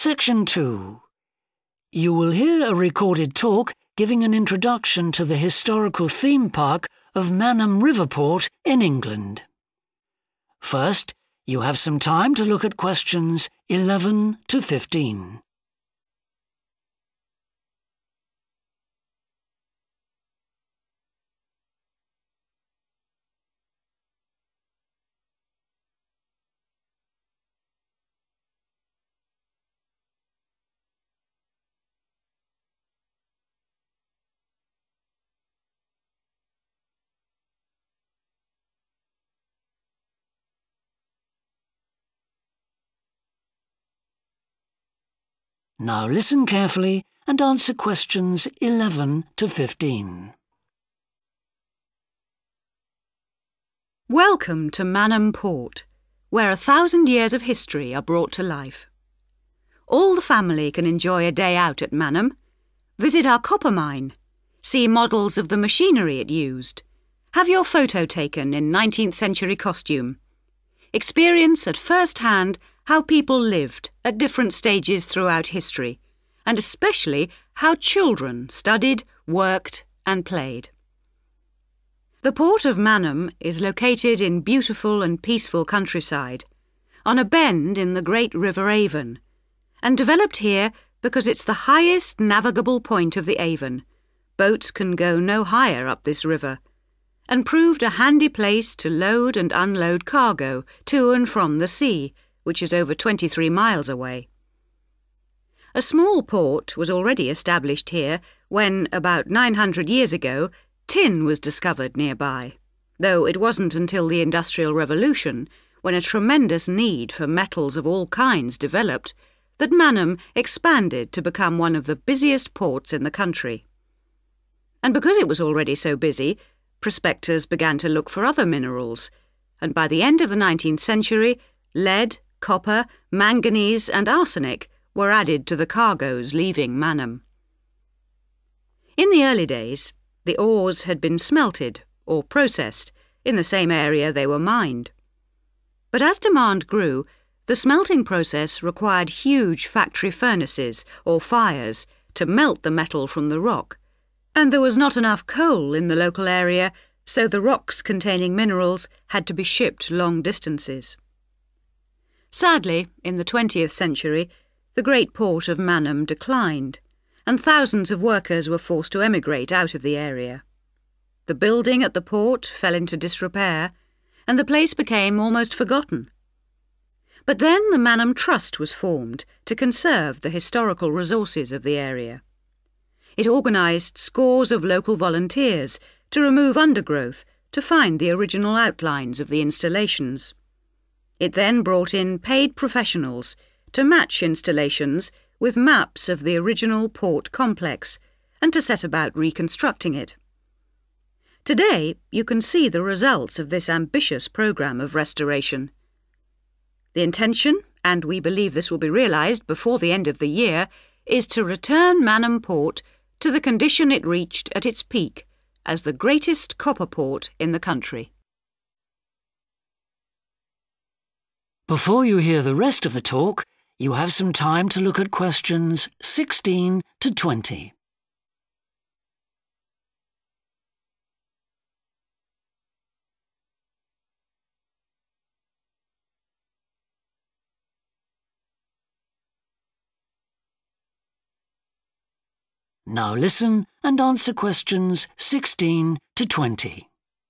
Section 2. You will hear a recorded talk giving an introduction to the historical theme park of Mannum Riverport in England. First, you have some time to look at questions 11 to 15. Now listen carefully and answer questions 11 to 15. Welcome to Mannum Port, where 1,000 years of history are brought to life. All the family can enjoy a day out at Mannum, visit our copper mine, see models of the machinery it used, have your photo taken in 19th century costume, experience at first hand how people lived at different stages throughout history, and especially how children studied, worked and played. The port of Mannum is located in beautiful and peaceful countryside, on a bend in the great River Avon, and developed here because it's the highest navigable point of the Avon. Boats can go no higher up this river, and proved a handy place to load and unload cargo to and from the sea, which is over 23 miles away. A small port was already established here when, about 900 years ago, tin was discovered nearby, though it wasn't until the Industrial Revolution, when a tremendous need for metals of all kinds developed, that Mannum expanded to become one of the busiest ports in the country. And because it was already so busy, prospectors began to look for other minerals, and by the end of the 19th century, lead, copper, manganese and arsenic were added to the cargoes leaving Mannum. In the early days, the ores had been smelted or processed in the same area they were mined. But as demand grew, the smelting process required huge factory furnaces or fires to melt the metal from the rock, and there was not enough coal in the local area, so the rocks containing minerals had to be shipped long distances. Sadly, in the 20th century, the great port of Mannum declined, and thousands of workers were forced to emigrate out of the area. The building at the port fell into disrepair, and the place became almost forgotten. But then the Mannum Trust was formed to conserve the historical resources of the area. It organised scores of local volunteers to remove undergrowth to find the original outlines of the installations. It then brought in paid professionals to match installations with maps of the original port complex and to set about reconstructing it. Today, you can see the results of this ambitious programme of restoration. The intention, and we believe this will be realised before the end of the year, is to return Mannum Port to the condition it reached at its peak as the greatest copper port in the country. Before you hear the rest of the talk, you have some time to look at questions 16 to 20. Now listen and answer questions 16 to 20.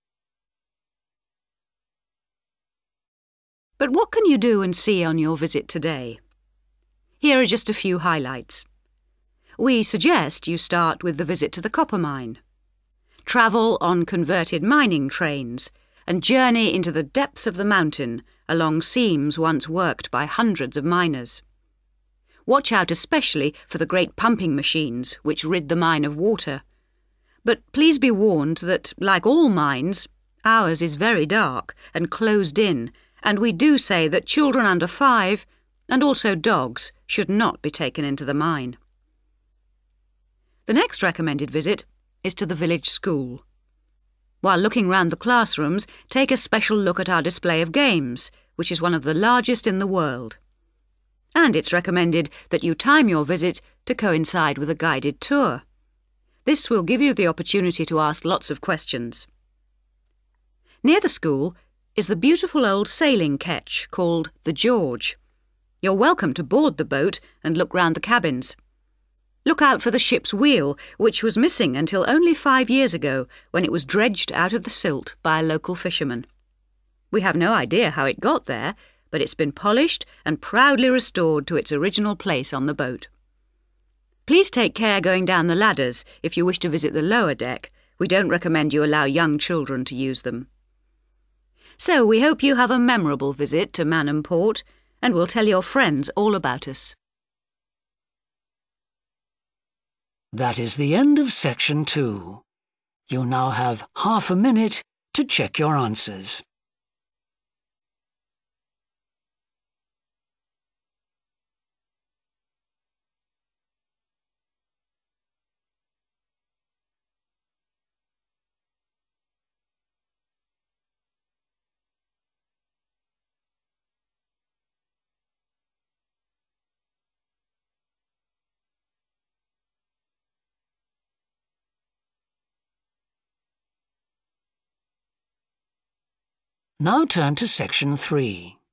But what can you do and see on your visit today? Here are just a few highlights. We suggest you start with the visit to the copper mine. Travel on converted mining trains and journey into the depths of the mountain along seams once worked by hundreds of miners. Watch out especially for the great pumping machines which rid the mine of water. But please be warned that, like all mines, ours is very dark and closed in, and we do say that children under 5 and also dogs should not be taken into the mine. The next recommended visit is to the village school. While looking round the classrooms, take a special look at our display of games, which is one of the largest in the world. And it's recommended that you time your visit to coincide with a guided tour. This will give you the opportunity to ask lots of questions. Near the school is the beautiful old sailing ketch called the George. You're welcome to board the boat and look round the cabins. Look out for the ship's wheel, which was missing until only 5 years ago when it was dredged out of the silt by a local fisherman. We have no idea how it got there, but it's been polished and proudly restored to its original place on the boat. Please take care going down the ladders if you wish to visit the lower deck. We don't recommend you allow young children to use them. So we hope you have a memorable visit to Manham Port, and will tell your friends all about us. That is the end of section 2. You now have half a minute to check your answers. Now turn to section 3.